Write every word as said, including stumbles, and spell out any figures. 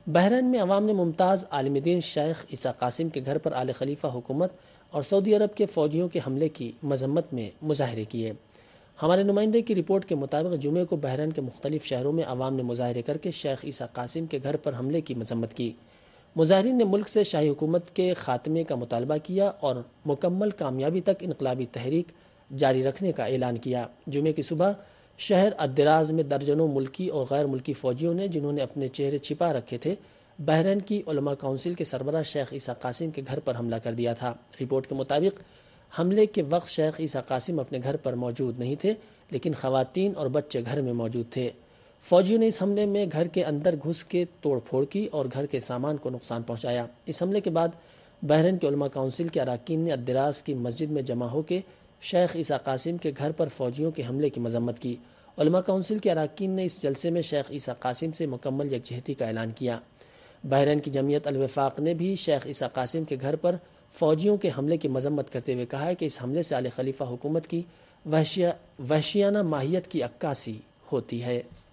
بحرین میں عوام نے ممتاز عالم دین شیخ عیسیٰ قاسم کے گھر پر آل خلیفہ حکومت اور سعودی عرب کے فوجیوں کے حملے کی مذمت میں مظاہرے کیے۔ ہمارے نمائندے کی رپورٹ کے مطابق جمعے کو بحرین کے مختلف شہروں میں عوام نے مظاہرے کر کے شیخ عیسیٰ قاسم کے گھر پر حملے کی مذمت کی۔ مظاہرین نے ملک سے شاہی حکومت کے خاتمے کا مطالبہ کیا اور مکمل کامیابی تک انقلابی تحریک جاری رکھنے کا اعلان کیا۔ جمعے کی صبح شہر الدراز میں درجنوں ملکی اور غیر ملکی فوجیوں نے، جنہوں نے اپنے چہرے چھپا رکھے تھے، بحرین کی علماء کونسل کے سربراہ شیخ عیسیٰ قاسم کے گھر پر حملہ کر دیا تھا۔ رپورٹ کے مطابق حملے کے وقت شیخ عیسیٰ قاسم اپنے گھر پر موجود نہیں تھے، لیکن خواتین اور بچے گھر میں موجود تھے۔ فوجیوں نے اس حملے میں گھر کے اندر گھس کے توڑ پھوڑ کی اور گھر کے سامان کو نقصان پہنچایا۔ اس حملے کے بعد بحرین کے علماء کونسل کے اراکین نے الدراز کی مسجد میں جمع ہو کے شیخ عیسیٰ قاسم کے گھر پر فوجیوں کے حملے کی مذمت کی۔ علماء کونسل کے اراکین نے اس جلسے میں شیخ عیسیٰ قاسم سے مکمل یکجہتی کا اعلان کیا۔ بحرین کی جمعیت الوفاق نے بھی شیخ عیسیٰ قاسم کے گھر پر فوجیوں کے حملے کی مذمت کرتے ہوئے کہا ہے کہ اس حملے سے آل خلیفہ حکومت کی وحشیانہ ماہیت کی عکاسی ہوتی ہے۔